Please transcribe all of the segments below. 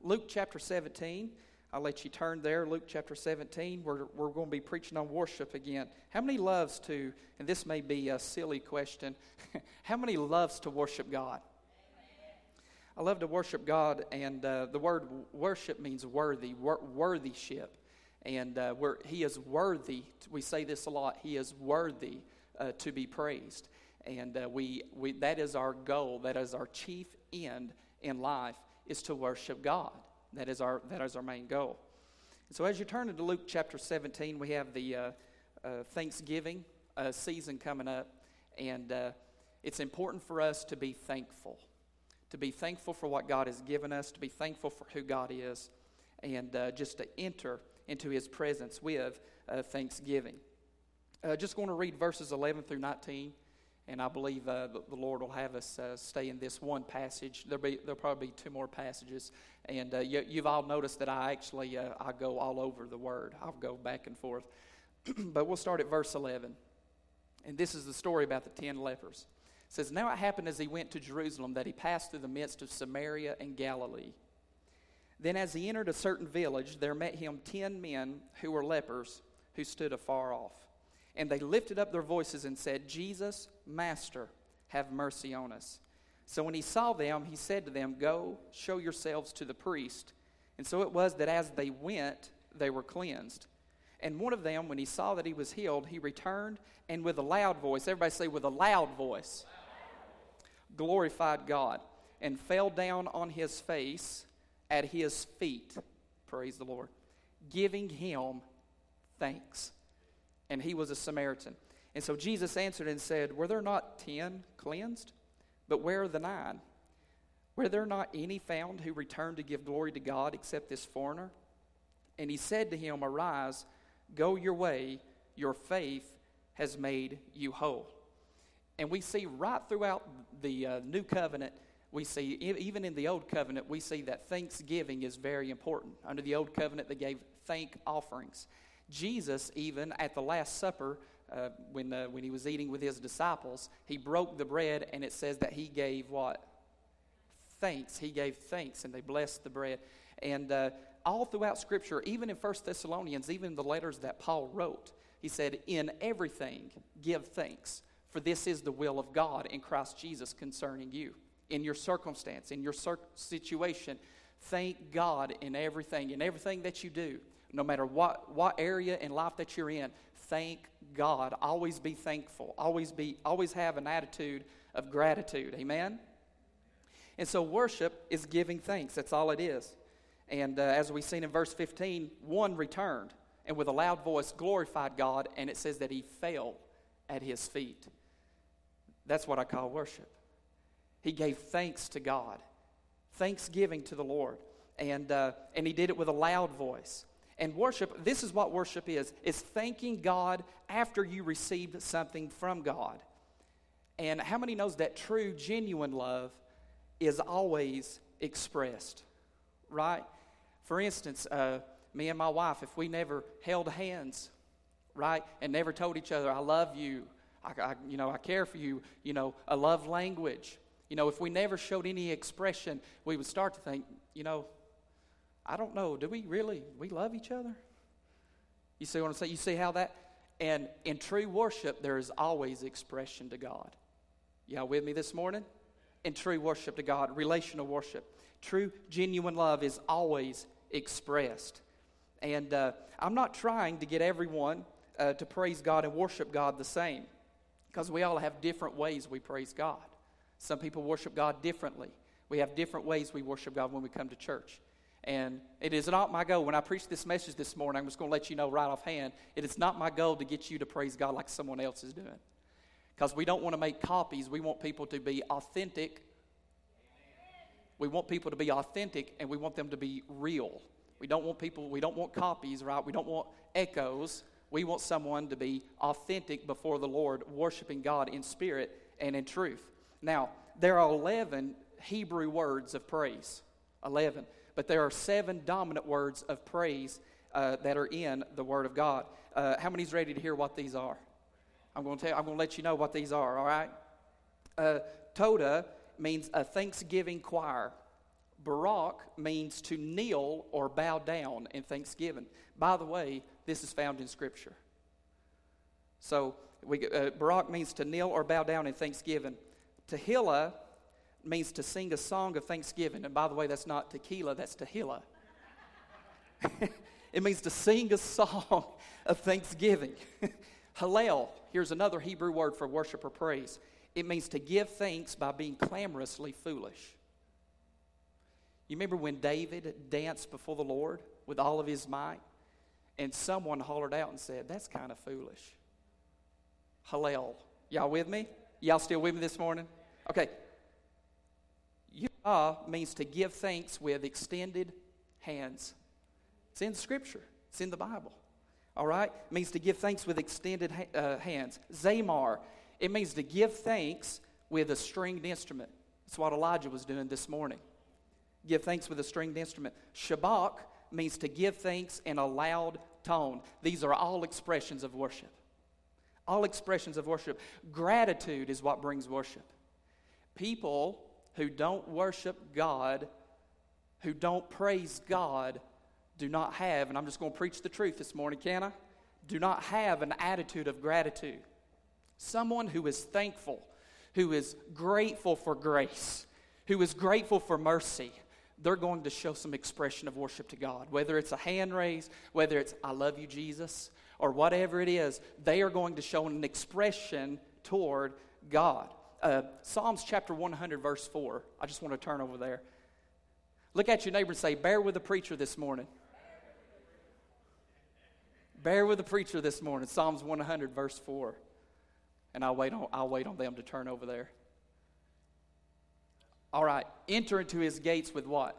Luke chapter 17. I'll let you turn there. Luke chapter 17. We're going to be preaching on worship again. How many loves to, and this may be a silly question, how many loves to worship God? I love to worship God, and the word worship means worthy, worthyship. And He is worthy. We say this a lot. He is worthy to be praised. And we that is our goal. That is our chief end in life, is to worship God. That is our main goal. And so as you turn into Luke chapter 17, we have the Thanksgiving season coming up. And it's important for us to be thankful. To be thankful for what God has given us. To be thankful for who God is. And just to enter into His presence with thanksgiving. Just going to read verses 11 through 19. And I believe the Lord will have us stay in this one passage. There'll probably be two more passages. And you've all noticed that I go all over the Word. I'll go back and forth. But we'll start at verse 11. And this is the story about the 10 lepers. It says, "Now it happened as he went to Jerusalem that he passed through the midst of Samaria and Galilee. Then as he entered a certain village, there met him 10 men who were lepers, who stood afar off. And they lifted up their voices and said, 'Jesus, Master, have mercy on us.' So when he saw them, he said to them, 'Go, show yourselves to the priest.' And so it was that as they went, they were cleansed. And one of them, when he saw that he was healed, he returned and with a loud voice," everybody say with a loud voice, "glorified God, and fell down on his face at his feet," praise the Lord, "giving him thanks. And he was a Samaritan. And so Jesus answered and said, 'Were there not 10 cleansed? But where are the 9? Were there not any found who returned to give glory to God except this foreigner?' And he said to him, 'Arise, go your way, your faith has made you whole.'" And we see right throughout the New Covenant, we see, even in the Old Covenant, we see that thanksgiving is very important. Under the Old Covenant, they gave thank offerings. Jesus, even at the Last Supper, when he was eating with his disciples, he broke the bread, and it says that he gave what? Thanks. He gave thanks, and they blessed the bread. And all throughout Scripture, even in 1 Thessalonians, even the letters that Paul wrote, he said, "In everything give thanks, for this is the will of God in Christ Jesus concerning you." In your circumstance, in your situation, thank God in everything that you do. No matter what area in life that you're in, thank God. Always be thankful. Always have an attitude of gratitude. Amen? And so worship is giving thanks. That's all it is. And as we've seen in verse 15, one returned and with a loud voice glorified God, and it says that he fell at his feet. That's what I call worship. He gave thanks to God. Thanksgiving to the Lord. And he did it with a loud voice. And worship, this is what worship is thanking God after you received something from God. And how many knows that true, genuine love is always expressed, right? For instance, me and my wife, if we never held hands, right, and never told each other, "I love you," I care for you, a love language. If we never showed any expression, we would start to think, I don't know, do we love each other? You see what I'm saying? You see how that, and in true worship, there is always expression to God. Y'all with me this morning? In true worship to God, relational worship. True, genuine love is always expressed. And I'm not trying to get everyone to praise God and worship God the same, because we all have different ways we praise God. Some people worship God differently. We have different ways we worship God when we come to church. And it is not my goal, when I preach this message this morning, I'm just going to let you know right offhand, it is not my goal to get you to praise God like someone else is doing. Because we don't want to make copies. We want people to be authentic. We want people to be authentic, and we want them to be real. We don't want copies, right? We don't want echoes. We want someone to be authentic before the Lord, worshiping God in spirit and in truth. Now, there are 11 Hebrew words of praise. 11. But there are 7 dominant words of praise that are in the Word of God. How many's ready to hear what these are? I'm going to let you know what these are, all right? Toda means a thanksgiving choir. Barak means to kneel or bow down in thanksgiving. By the way, this is found in Scripture. So Barak means to kneel or bow down in thanksgiving. Tehillah means to sing a song of thanksgiving. And by the way, that's not tequila, that's Tehillah. It means to sing a song of thanksgiving. Hallel, here's another Hebrew word for worship or praise. It means to give thanks by being clamorously foolish. You remember when David danced before the Lord with all of his might? And someone hollered out and said, that's kind of foolish. Hallel. Y'all with me? Y'all still with me this morning? Okay. Yah means to give thanks with extended hands. It's in Scripture. It's in the Bible. All right? It means to give thanks with extended hands. Zamar. It means to give thanks with a stringed instrument. That's what Elijah was doing this morning. Give thanks with a stringed instrument. Shabach means to give thanks in a loud tone. These are all expressions of worship. All expressions of worship. Gratitude is what brings worship. People who don't worship God, who don't praise God, do not have, and I'm just going to preach the truth this morning, can I? Do not have an attitude of gratitude. Someone who is thankful, who is grateful for grace, who is grateful for mercy, they're going to show some expression of worship to God. Whether it's a hand raise, whether it's I love you, Jesus, or whatever it is, they are going to show an expression toward God. Psalms chapter 100, verse 4. I just want to turn over there. Look at your neighbor and say, bear with the preacher this morning. Bear with the preacher this morning. Psalms 100, verse 4. And I'll wait on them to turn over there. All right. Enter into his gates with what?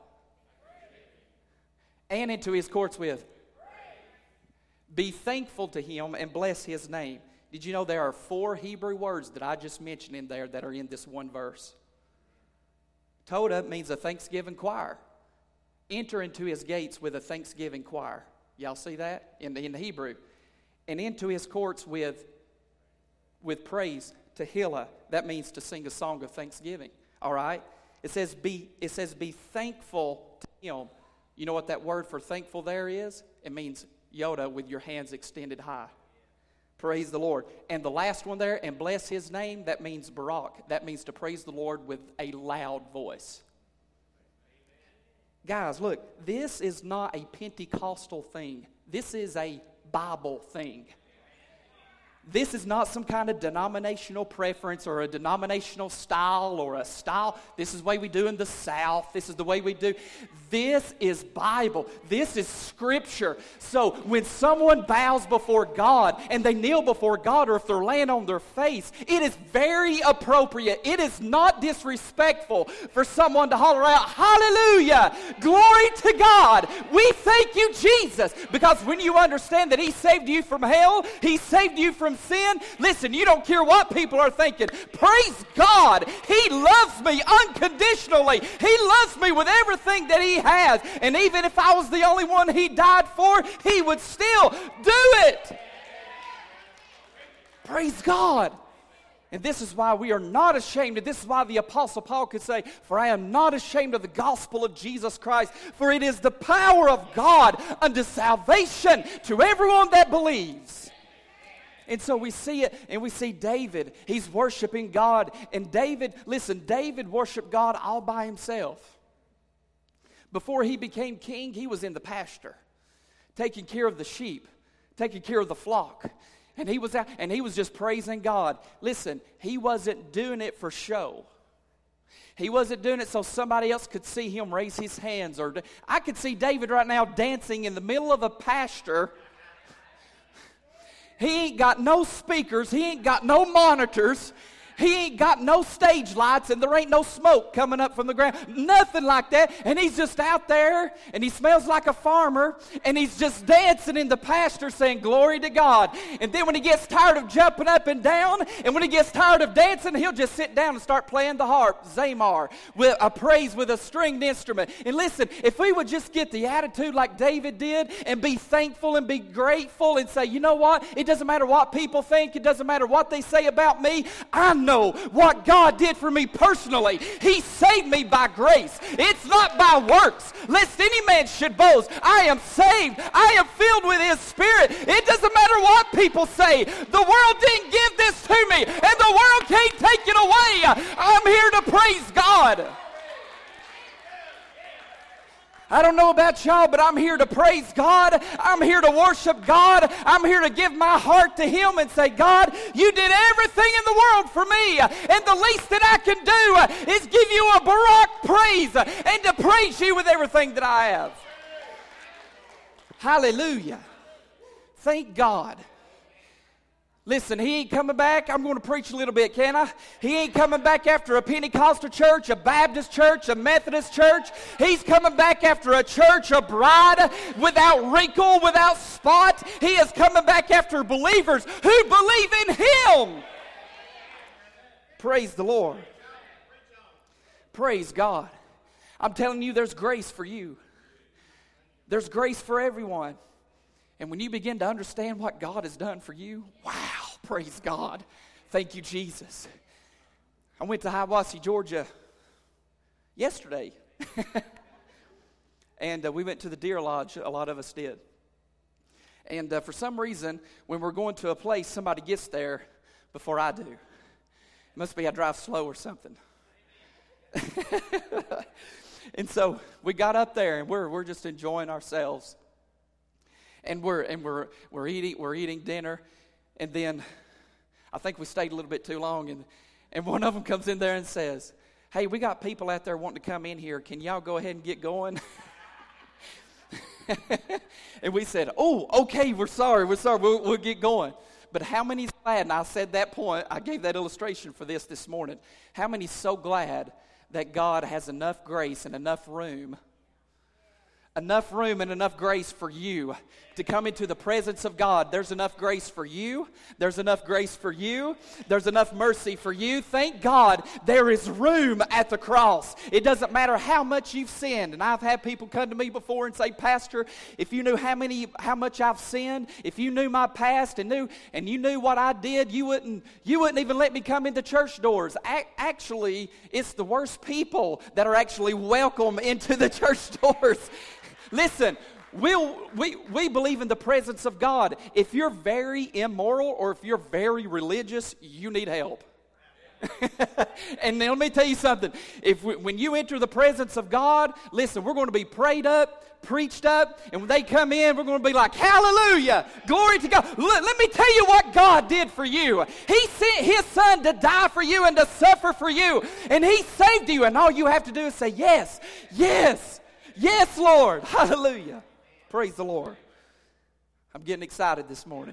And into his courts with? Be thankful to him and bless his name. Did you know there are 4 Hebrew words that I just mentioned in there that are in this one verse? Toda means a thanksgiving choir. Enter into his gates with a thanksgiving choir. Y'all see that in the Hebrew? And into his courts with praise, Tehillah. That means to sing a song of thanksgiving. All right? It says be thankful to him. You know what that word for thankful there is? It means Yoda with your hands extended high. Praise the Lord. And the last one there, and bless his name, that means Barak. That means to praise the Lord with a loud voice. Guys, look, this is not a Pentecostal thing. This is a Bible thing. This is not some kind of denominational preference or a denominational style or a style. This is the way we do in the South. This is the way we do. This is Bible. This is Scripture. So when someone bows before God and they kneel before God, or if they're laying on their face, it is very appropriate. It is not disrespectful for someone to holler out, hallelujah, glory to God. We thank you, Jesus. Because when you understand that he saved you from hell, he saved you from sin, listen, you don't care what people are thinking. Praise God. He loves me unconditionally. He loves me with everything that he has. And even if I was the only one he died for, he would still do it. Praise God. And this is why we are not ashamed. And this is why the Apostle Paul could say, for I am not ashamed of the gospel of Jesus Christ, for it is the power of God unto salvation to everyone that believes. And so we see it, and we see David. He's worshiping God. And David worshiped God all by himself. Before he became king, he was in the pasture, taking care of the sheep, taking care of the flock. And he was out, and he was just praising God. Listen, he wasn't doing it for show. He wasn't doing it so somebody else could see him raise his hands. I could see David right now dancing in the middle of a pasture. He ain't got no speakers. He ain't got no monitors. He ain't got no stage lights, and there ain't no smoke coming up from the ground. Nothing like that. And he's just out there, and he smells like a farmer, and he's just dancing in the pasture saying, glory to God. And then when he gets tired of jumping up and down, and when he gets tired of dancing, he'll just sit down and start playing the harp, Zamar, with a praise with a stringed instrument. And listen, if we would just get the attitude like David did, and be thankful and be grateful and say, you know what? It doesn't matter what people think. It doesn't matter what they say about me. I know what God did for me personally. He saved me by grace. It's not by works, lest any man should boast. I am saved. I am filled with His Spirit. It doesn't matter what people say. The world didn't give this to me, and the world can't take it away. I'm here to praise God. I don't know about y'all, but I'm here to praise God. I'm here to worship God. I'm here to give my heart to Him and say, God, you did everything in the world for me. And the least that I can do is give you a Barak praise and to praise you with everything that I have. Hallelujah. Thank God. Listen, He ain't coming back. I'm going to preach a little bit, can I? He ain't coming back after a Pentecostal church, a Baptist church, a Methodist church. He's coming back after a church, a bride without wrinkle, without spot. He is coming back after believers who believe in Him. Praise the Lord. Praise God. I'm telling you, there's grace for you. There's grace for everyone. And when you begin to understand what God has done for you, wow, praise God. Thank you, Jesus. I went to Hiawassee, Georgia yesterday. And we went to the Deer Lodge, a lot of us did. And for some reason, when we're going to a place, somebody gets there before I do. It must be I drive slow or something. And so we got up there, and we're just enjoying ourselves. And we're eating dinner, and then I think we stayed a little bit too long, and one of them comes in there and says, "Hey, we got people out there wanting to come in here. Can y'all go ahead and get going?" And we said, "Oh, okay, we're sorry, we'll get going." But how many's glad? And I said that point. I gave that illustration for this morning. How many's so glad that God has enough grace and enough room and enough grace for you to come into the presence of God? There's enough grace for you. There's enough grace for you. There's enough mercy for you. Thank God there is room at the cross. It doesn't matter how much you've sinned. And I've had people come to me before and say, "Pastor, if you knew how much I've sinned, if you knew my past and you knew what I did, you wouldn't even let me come into church doors." Actually, it's the worst people that are actually welcome into the church doors. Listen, we believe in the presence of God. If you're very immoral or if you're very religious, you need help. And let me tell you something. When you enter the presence of God, listen, we're going to be prayed up, preached up, and when they come in, we're going to be like, "Hallelujah, glory to God." Let me tell you what God did for you. He sent His Son to die for you and to suffer for you, and He saved you, and all you have to do is say, "Yes, yes, yes, Lord." Hallelujah. Praise the Lord. I'm getting excited this morning.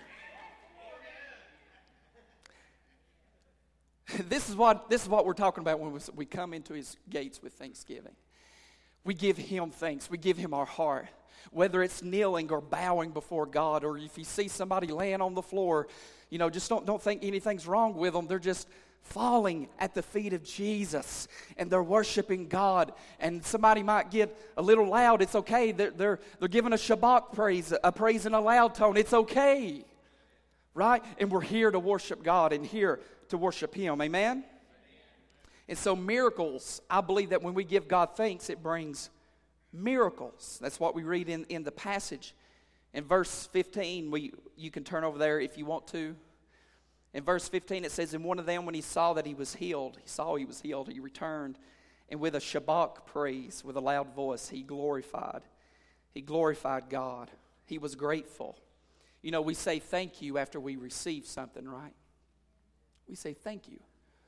This is what we're talking about when we come into His gates with thanksgiving. We give Him thanks. We give Him our heart. Whether it's kneeling or bowing before God, or if you see somebody laying on the floor, just don't think anything's wrong with them. They're just falling at the feet of Jesus, and they're worshiping God. And somebody might get a little loud. It's okay. They're giving a Shabbat praise, a praise in a loud tone. It's okay, right? And we're here to worship God and here to worship Him. Amen? And so miracles, I believe that when we give God thanks, it brings miracles. That's what we read in the passage. In verse 15, you can turn over there if you want to. In verse 15, it says, "And one of them, when he saw that he was healed, he returned, and with a Shabbat praise, with a loud voice, he glorified God. He was grateful." We say thank you after we receive something, right? We say thank you.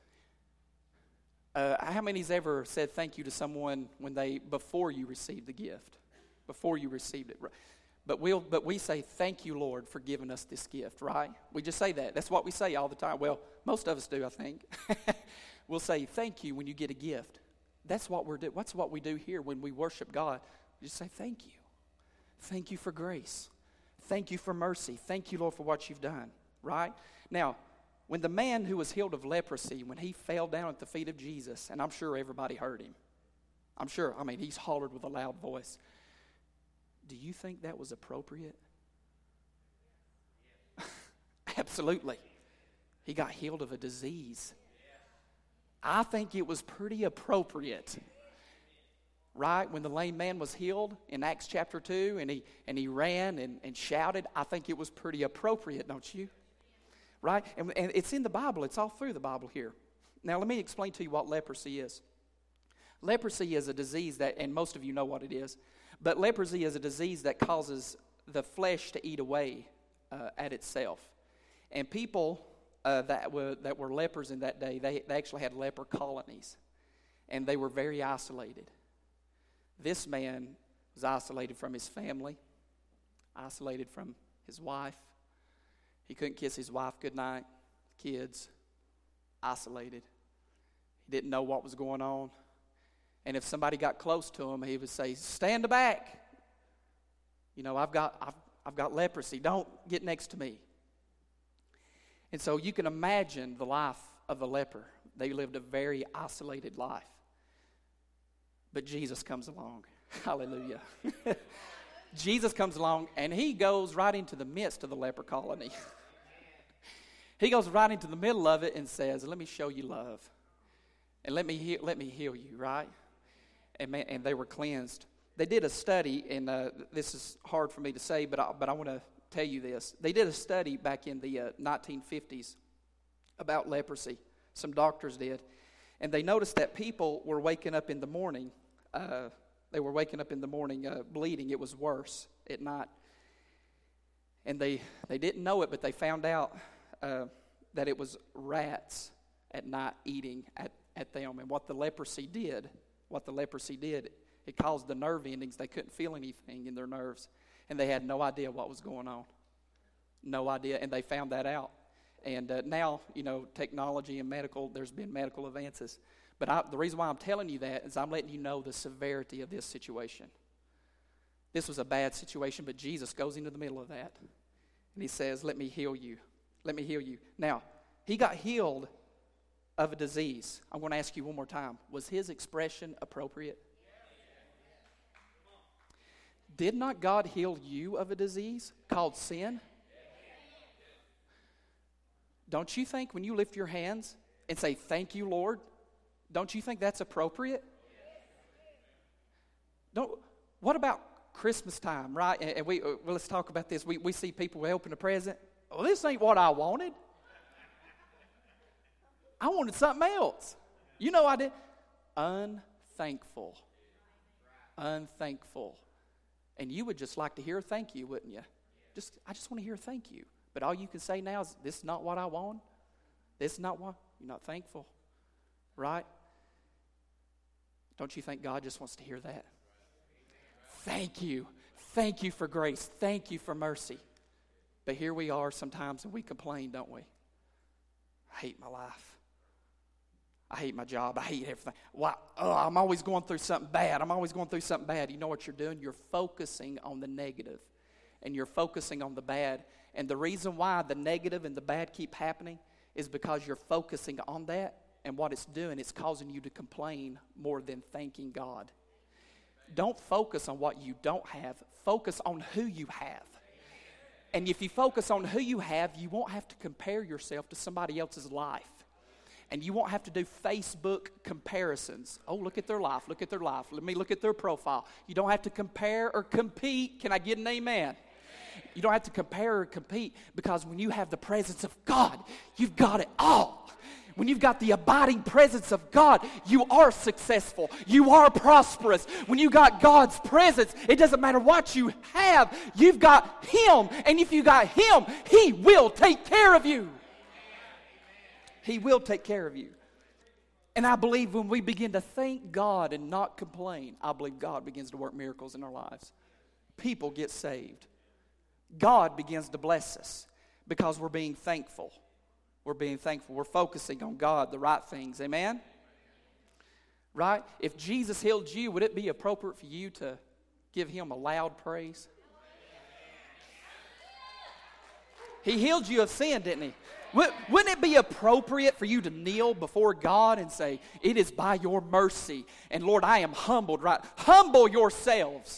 How many's ever said thank you to someone before you received the gift, before you received it? But we say, "Thank you, Lord, for giving us this gift," right? We just say that. That's what we say all the time. Well, most of us do, I think. We'll say, "Thank you" when you get a gift. That's what we're doing. That's what we do here when we worship God. We just say, "Thank you. Thank you for grace. Thank you for mercy. Thank you, Lord, for what you've done," right? Now, when the man who was healed of leprosy, when he fell down at the feet of Jesus, and I'm sure everybody heard him. He's hollered with a loud voice. Do you think that was appropriate? Absolutely. He got healed of a disease. I think it was pretty appropriate. Right? When the lame man was healed in Acts chapter 2 and he ran and shouted, I think it was pretty appropriate, don't you? Right? And it's in the Bible. It's all through the Bible here. Now, let me explain to you what leprosy is. Leprosy is a disease that, and most of you know what it is, but leprosy is a disease that causes the flesh to eat away at itself. And people that were lepers in that day, they actually had leper colonies, and they were very isolated. This man was isolated from his family, isolated from his wife. He couldn't kiss his wife goodnight, kids, isolated. He didn't know what was going on. And if somebody got close to him, he would say, "Stand back. You know, I've got leprosy. Don't get next to me." And so you can imagine the life of a leper. They lived a very isolated life. But Jesus comes along. Hallelujah. Jesus comes along, and he goes right into the midst of the leper colony. He goes right into the middle of it and says, "Let me show you love. And let me heal you," right? And they were cleansed. They did a study, and this is hard for me to say, but I want to tell you this. They did a study back in the 1950s about leprosy. Some doctors did. And they noticed that people were waking up in the morning. They were waking up in the morning bleeding. It was worse at night. And they didn't know it, but they found out that it was rats at night eating at them. And what the leprosy did, it caused the nerve endings. They couldn't feel anything in their nerves. And they had no idea what was going on. No idea. And they found that out. And now, you know, technology and there's been medical advances. But the reason why I'm telling you that is I'm letting you know the severity of this situation. This was a bad situation, but Jesus goes into the middle of that. And he says, "Let me heal you. Let me heal you." Now, he got healed of a disease. I'm going to ask you one more time. Was his expression appropriate? Did not God heal you of a disease called sin? Don't you think when you lift your hands and say, "Thank you, Lord," don't you think that's appropriate? What about Christmas time, right? And let's talk about this. We see people open a present. "Well, this ain't what I wanted. I wanted something else." You know I did. Unthankful. Unthankful. And you would just like to hear thank you, wouldn't you? I just want to hear thank you. But all you can say now is, "This is not what I want. This is not what." You're not thankful. Right? Don't you think God just wants to hear that? Thank you. Thank you for grace. Thank you for mercy. But here we are sometimes and we complain, don't we? "I hate my life. I hate my job. I hate everything. I'm always going through something bad. I'm always going through something bad." You know what you're doing? You're focusing on the negative, and you're focusing on the bad. And the reason why the negative and the bad keep happening is because you're focusing on that, and what it's doing, it's causing you to complain more than thanking God. Don't focus on what you don't have. Focus on who you have. And if you focus on who you have, you won't have to compare yourself to somebody else's life. And you won't have to do Facebook comparisons. "Oh, look at their life. Look at their life. Let me look at their profile." You don't have to compare or compete. Can I get an amen? You don't have to compare or compete, because when you have the presence of God, you've got it all. When you've got the abiding presence of God, you are successful. You are prosperous. When you got God's presence, it doesn't matter what you have. You've got Him. And if you got Him, He will take care of you. He will take care of you. And I believe when we begin to thank God and not complain, I believe God begins to work miracles in our lives. People get saved. God begins to bless us because we're being thankful. We're being thankful. We're focusing on God, the right things. Amen? Right? If Jesus healed you, would it be appropriate for you to give Him a loud praise? He healed you of sin, didn't He? Wouldn't it be appropriate for you to kneel before God and say, "It is by your mercy, and Lord, I am humbled," right? Humble yourselves.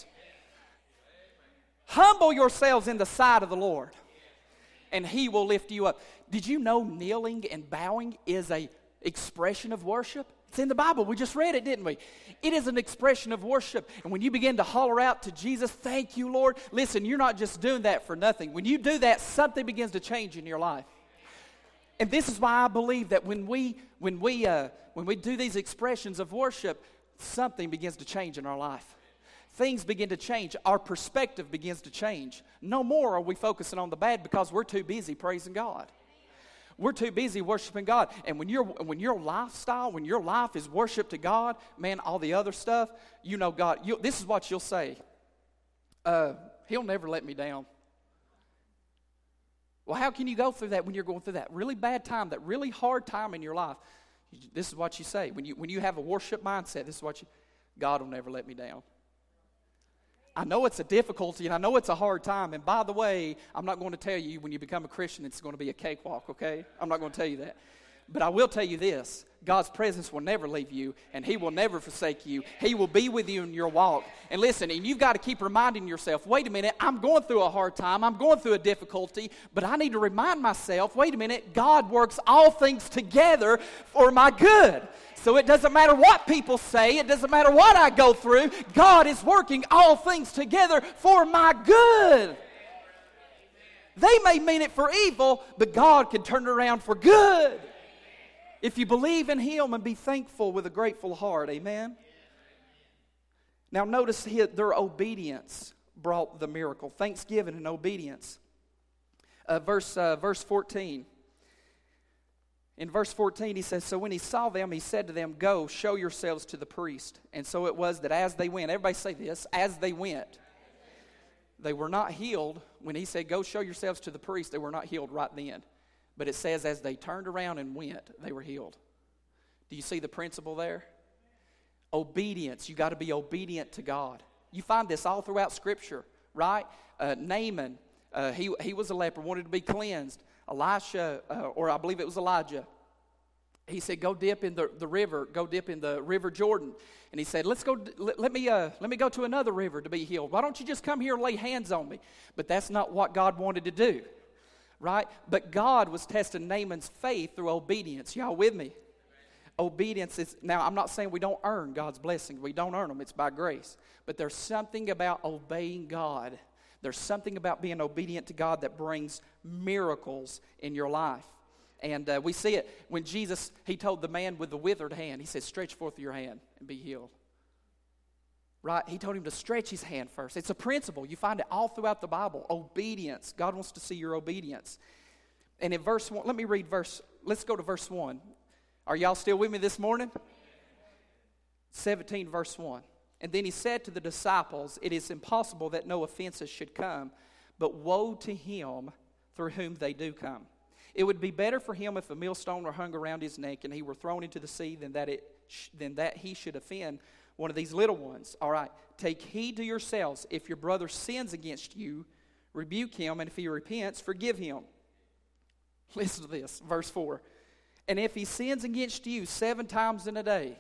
Humble yourselves in the sight of the Lord, and He will lift you up. Did you know kneeling and bowing is expression of worship? It's in the Bible. We just read it, didn't we? It is an expression of worship. And when you begin to holler out to Jesus, thank you, Lord, listen, you're not just doing that for nothing. When you do that, something begins to change in your life. And this is why I believe that when we do these expressions of worship, something begins to change in our life. Things begin to change. Our perspective begins to change. No more are we focusing on the bad because we're too busy praising God. We're too busy worshiping God. And when your lifestyle, when your life is worship to God, man, all the other stuff, you know God, this is what you'll say. He'll never let me down. Well, how can you go through that when you're going through that really bad time, that really hard time in your life? This is what you say. When you have a worship mindset, this is what God will never let me down. I know it's a difficulty and I know it's a hard time. And by the way, I'm not going to tell you when you become a Christian it's going to be a cakewalk, okay? I'm not going to tell you that. But I will tell you this. God's presence will never leave you and He will never forsake you. He will be with you in your walk. And listen, and you've got to keep reminding yourself, wait a minute, I'm going through a hard time. I'm going through a difficulty. But I need to remind myself, wait a minute, God works all things together for my good. So it doesn't matter what people say. It doesn't matter what I go through. God is working all things together for my good. They may mean it for evil, but God can turn it around for good. If you believe in Him and be thankful with a grateful heart. Amen? Now notice here, their obedience brought the miracle. Thanksgiving and obedience. Verse 14. In verse 14 he says, so when he saw them, he said to them, go, show yourselves to the priest. And so it was that as they went, everybody say this, as they went, they were not healed. When he said, go show yourselves to the priest, they were not healed right then. But it says as they turned around and went, they were healed. Do you see the principle there? Obedience. You got to be obedient to God. You find this all throughout Scripture, right? Naaman, he was a leper, wanted to be cleansed. Elisha, or I believe it was Elijah, he said, go dip in the river, go dip in the river Jordan. And he said, let me go to another river to be healed. Why don't you just come here and lay hands on me? But that's not what God wanted to do, right? But God was testing Naaman's faith through obedience. Y'all with me? Obedience is, now I'm not saying we don't earn God's blessing. We don't earn them. It's by grace. But there's something about obeying God. There's something about being obedient to God that brings miracles in your life. And we see it when Jesus, He told the man with the withered hand, He said, stretch forth your hand and be healed. Right? He told him to stretch his hand first. It's a principle. You find it all throughout the Bible. Obedience. God wants to see your obedience. And in verse 1, let's go to verse 1. Are y'all still with me this morning? 17 verse 1. And then He said to the disciples, it is impossible that no offenses should come, but woe to him through whom they do come. It would be better for him if a millstone were hung around his neck and he were thrown into the sea than that he should offend one of these little ones. All right, take heed to yourselves. If your brother sins against you, rebuke him, and if he repents, forgive him. Listen to this, verse 4. And if he sins against you 7 times in a day,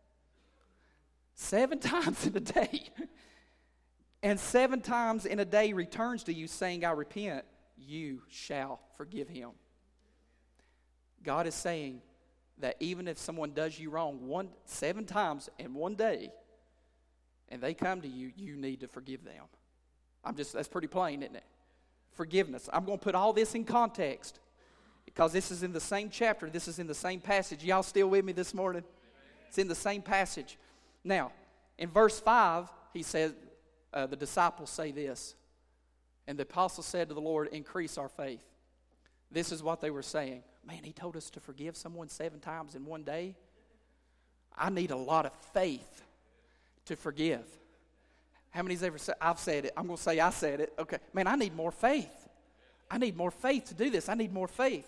7 times in a day, and 7 times in a day returns to you saying, I repent, you shall forgive him. God is saying that even if someone does you wrong 7 times in one day, and they come to you, you need to forgive them. That's pretty plain, isn't it? Forgiveness. I'm going to put all this in context because this is in the same chapter. This is in the same passage. Y'all still with me this morning? It's in the same passage. Now, in verse 5, he says, the disciples say this, and the apostle said to the Lord, increase our faith. This is what they were saying. Man, He told us to forgive someone 7 times in one day. I need a lot of faith to forgive. How many's ever said, I've said it. I'm going to say I said it. Okay. Man, I need more faith. I need more faith to do this. I need more faith.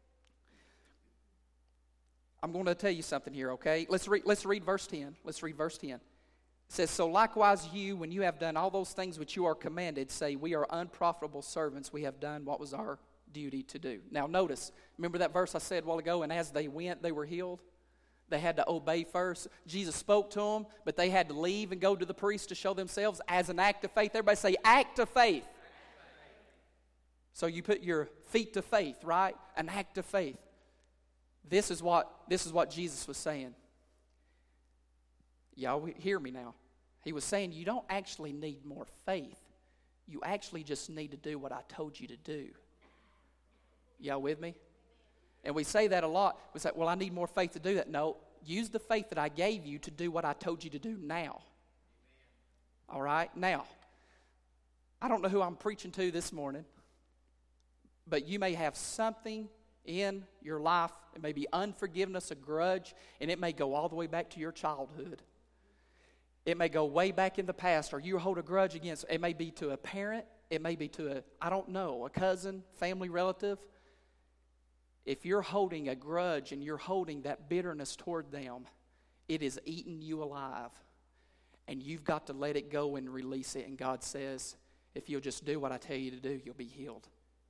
I'm going to tell you something here, okay? Let's read verse 10. Let's read verse 10. It says, so likewise you, when you have done all those things which you are commanded, say, we are unprofitable servants. We have done what was our duty to do. Now notice, remember that verse I said a while ago, and as they went, they were healed? They had to obey first. Jesus spoke to them, but they had to leave and go to the priest to show themselves as an act of faith. Everybody say, act of faith. So you put your feet to faith, right? An act of faith. This is what Jesus was saying. Y'all hear me now. He was saying you don't actually need more faith. You actually just need to do what I told you to do. Y'all with me? And we say that a lot. We say, well, I need more faith to do that. No, use the faith that I gave you to do what I told you to do now. All right? Now, I don't know who I'm preaching to this morning, but you may have something in your life. It may be unforgiveness, a grudge, and it may go all the way back to your childhood. It may go way back in the past, or you hold a grudge against. It may be to a parent. It may be to a cousin, family relative. If you're holding a grudge and you're holding that bitterness toward them, it is eating you alive. And you've got to let it go and release it. And God says, if you'll just do what I tell you to do, you'll be healed.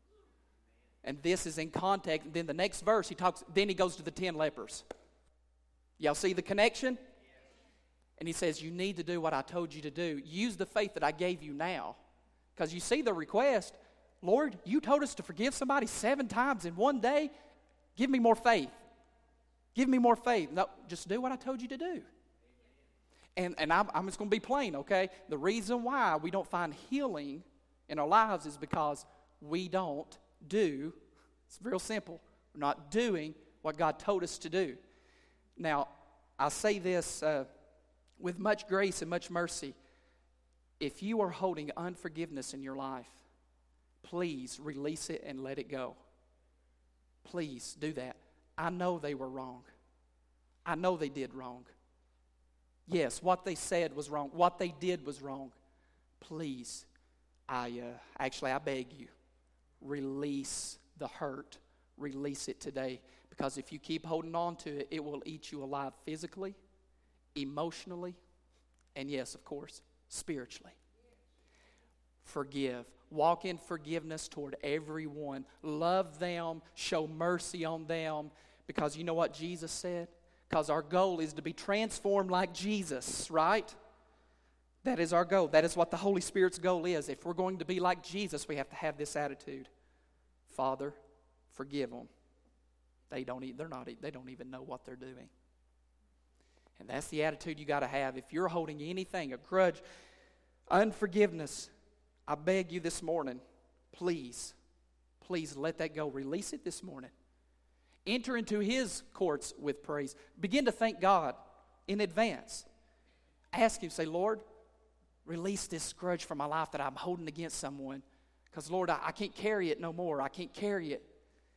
And this is in context. And then the next verse, he goes to the 10 lepers. Y'all see the connection? And he says, you need to do what I told you to do. Use the faith that I gave you now. Because you see the request, Lord, you told us to forgive somebody 7 times in one day. Give me more faith. Give me more faith. No, just do what I told you to do. And I'm just going to be plain, okay? The reason why we don't find healing in our lives is because we don't do, it's real simple, we're not doing what God told us to do. Now, I say this with much grace and much mercy. If you are holding unforgiveness in your life, please release it and let it go. Please do that. I know they were wrong. I know they did wrong. Yes, what they said was wrong. What they did was wrong. Please, I beg you, release the hurt. Release it today. Because if you keep holding on to it, it will eat you alive physically, emotionally, and yes, of course, spiritually. Forgive. Walk in forgiveness toward everyone. Love them. Show mercy on them. Because you know what Jesus said? Because our goal is to be transformed like Jesus, right? That is our goal. That is what the Holy Spirit's goal is. If we're going to be like Jesus, we have to have this attitude. Father, forgive them. They don't even know what they're doing. And that's the attitude you got to have. If you're holding anything, a grudge, unforgiveness, I beg you this morning, please let that go. Release it this morning. Enter into His courts with praise. Begin to thank God in advance. Ask Him, say, Lord, release this grudge from my life that I'm holding against someone. Because, Lord, I can't carry it no more. I can't carry it.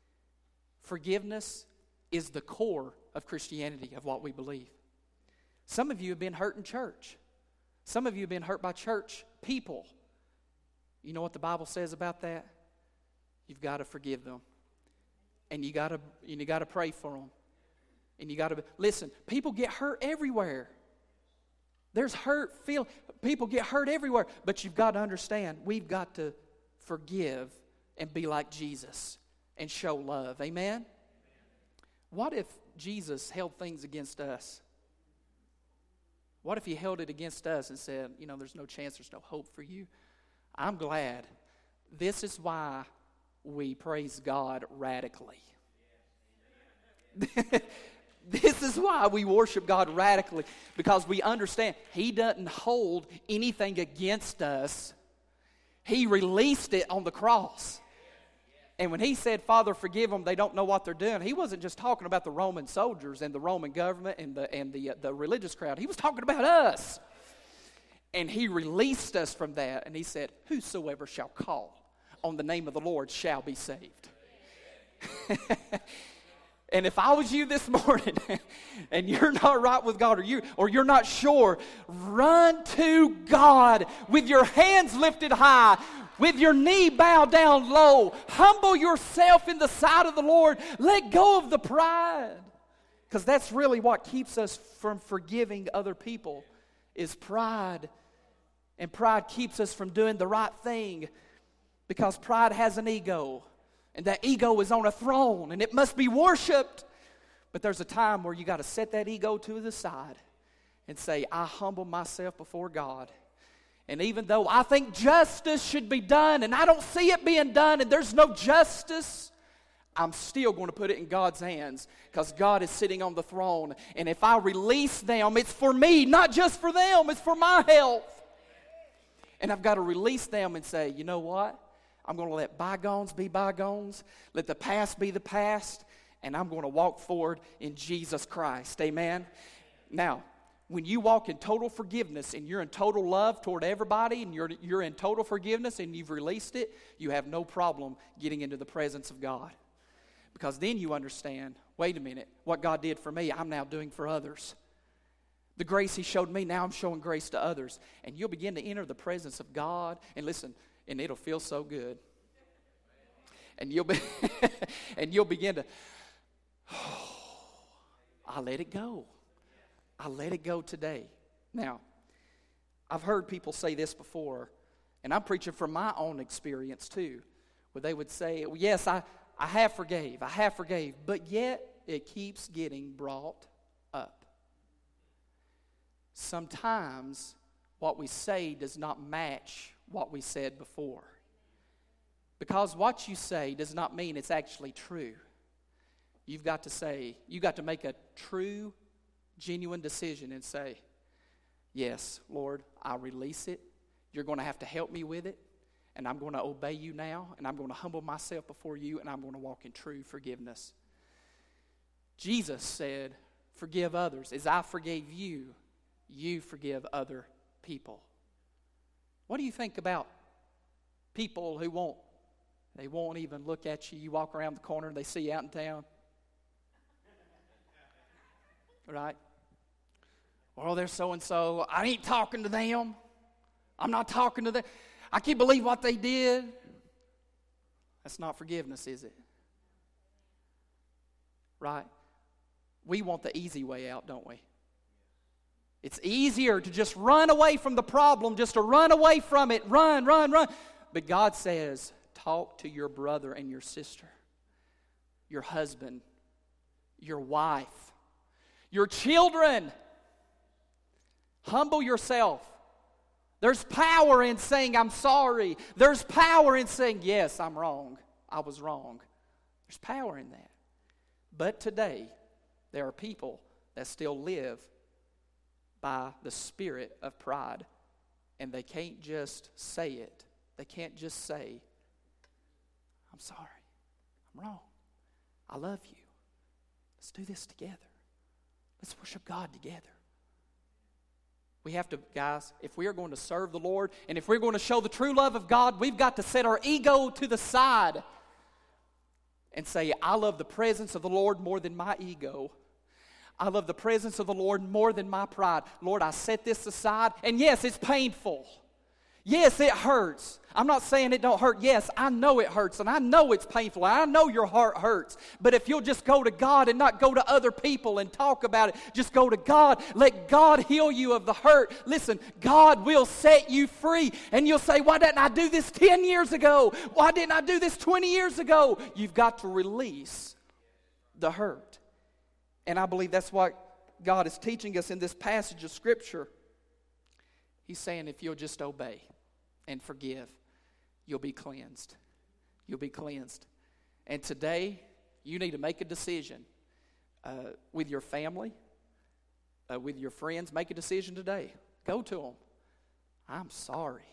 Forgiveness is the core of Christianity, of what we believe. Some of you have been hurt in church. Some of you have been hurt by church people. You know what the Bible says about that? You've got to forgive them. And you got to pray for them. And you got to listen. People get hurt everywhere. There's people get hurt everywhere. But you've got to understand, we've got to forgive and be like Jesus and show love. Amen? What if Jesus held things against us? What if He held it against us and said, there's no chance, there's no hope for you? I'm glad. This is why we praise God radically. This is why we worship God radically, because we understand He doesn't hold anything against us. He released it on the cross. And when He said, Father, forgive them, they don't know what they're doing, He wasn't just talking about the Roman soldiers and the Roman government and the religious crowd. He was talking about us. And He released us from that. And He said, whosoever shall call on the name of the Lord shall be saved. And if I was you this morning and you're not right with God, or you're not sure, run to God with your hands lifted high, with your knee bowed down low. Humble yourself in the sight of the Lord. Let go of the pride. Because that's really what keeps us from forgiving other people, is pride. And pride keeps us from doing the right thing, because pride has an ego. And that ego is on a throne, and it must be worshiped. But there's a time where you got to set that ego to the side and say, I humble myself before God. And even though I think justice should be done, and I don't see it being done, and there's no justice, I'm still going to put it in God's hands because God is sitting on the throne. And if I release them, it's for me, not just for them. It's for my health. And I've got to release them and say, you know what? I'm going to let bygones be bygones. Let the past be the past. And I'm going to walk forward in Jesus Christ. Amen? Now, when you walk in total forgiveness and you're in total love toward everybody and you're in total forgiveness and you've released it, you have no problem getting into the presence of God. Because then you understand, wait a minute, what God did for me, I'm now doing for others. The grace He showed me, now I'm showing grace to others. And you'll begin to enter the presence of God. And listen, and it'll feel so good. And you'll begin to, I let it go. I let it go today. Now, I've heard people say this before, and I'm preaching from my own experience too, where they would say, well, yes, I have forgave, but yet it keeps getting brought up. Sometimes what we say does not match what we said before. Because what you say does not mean it's actually true. You've got to make a true, genuine decision and say, yes, Lord, I release it. You're going to have to help me with it. And I'm going to obey you now, and I'm going to humble myself before you, and I'm going to walk in true forgiveness. Jesus said, forgive others. As I forgave you, you forgive other people. What do you think about people who won't even look at you? You walk around the corner and they see you out in town. Right? Well, they're so-and-so. I ain't talking to them. I'm not talking to them. I can't believe what they did. That's not forgiveness, is it? Right? We want the easy way out, don't we? It's easier to just run away from the problem, just to run away from it. Run. But God says, talk to your brother and your sister, your husband, your wife, your children. Humble yourself. There's power in saying, I'm sorry. There's power in saying, yes, I'm wrong. I was wrong. There's power in that. But today, there are people that still live by the spirit of pride. And they can't just say it. They can't just say, I'm sorry. I'm wrong. I love you. Let's do this together. Let's worship God together. We have to, guys, if we are going to serve the Lord and if we're going to show the true love of God, we've got to set our ego to the side and say, I love the presence of the Lord more than my ego. I love the presence of the Lord more than my pride. Lord, I set this aside. And yes, it's painful. Yes, it hurts. I'm not saying it don't hurt. Yes, I know it hurts, and I know it's painful, and I know your heart hurts. But if you'll just go to God and not go to other people and talk about it, just go to God. Let God heal you of the hurt. Listen, God will set you free. And you'll say, why didn't I do this 10 years ago? Why didn't I do this 20 years ago? You've got to release the hurt. And I believe that's what God is teaching us in this passage of Scripture. He's saying if you'll just obey and forgive, you'll be cleansed. You'll be cleansed. And today, you need to make a decision with your family, with your friends. Make a decision today. Go to them. I'm sorry.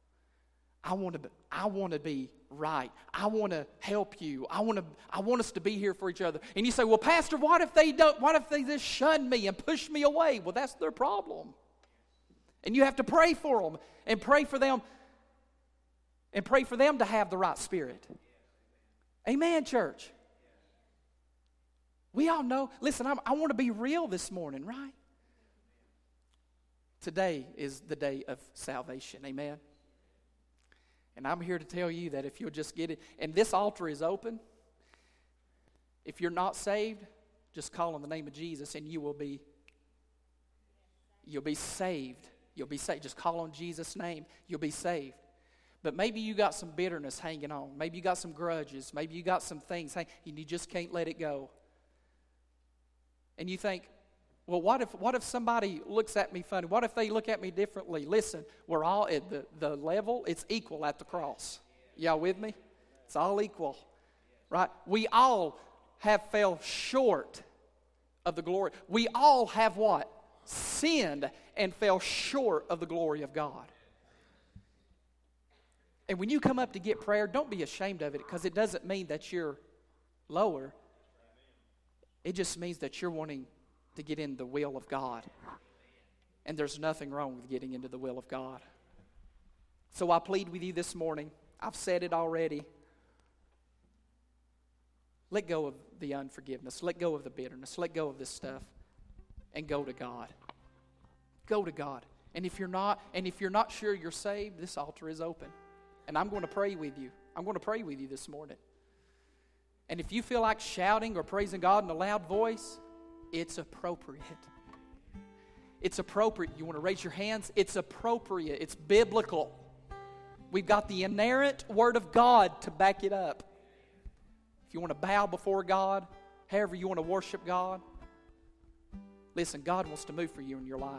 I want to be right. I want to help you. I want us to be here for each other. And you say, well, Pastor, what if they just shun me and push me away? Well, that's their problem. And you have to pray for them and pray for them to have the right spirit. Amen, church. We all know. Listen, I want to be real this morning, right? Today is the day of salvation. Amen. And I'm here to tell you that if you'll just get it, and this altar is open. If you're not saved, just call on the name of Jesus and you'll be saved. You'll be saved. Just call on Jesus' name. You'll be saved. But maybe you got some bitterness hanging on. Maybe you got some grudges. Maybe you got some things and you just can't let it go. And you think, well, what if somebody looks at me funny? What if they look at me differently? Listen, we're all at the level, it's equal at the cross. Y'all with me? It's all equal. right? We all have fell short of the glory. We all have what? Sinned and fell short of the glory of God. And when you come up to get prayer, don't be ashamed of it, because it doesn't mean that you're lower. It just means that you're wanting to get in the will of God. And there's nothing wrong with getting into the will of God. So I plead with you this morning. I've said it already. Let go of the unforgiveness. Let go of the bitterness. Let go of this stuff. And go to God. Go to God. And if you're not sure you're saved, this altar is open. And I'm going to pray with you. I'm going to pray with you this morning. And if you feel like shouting or praising God in a loud voice, it's appropriate. It's appropriate. You want to raise your hands? It's appropriate. It's biblical. We've got the inerrant Word of God to back it up. If you want to bow before God, however you want to worship God, listen, God wants to move for you in your life.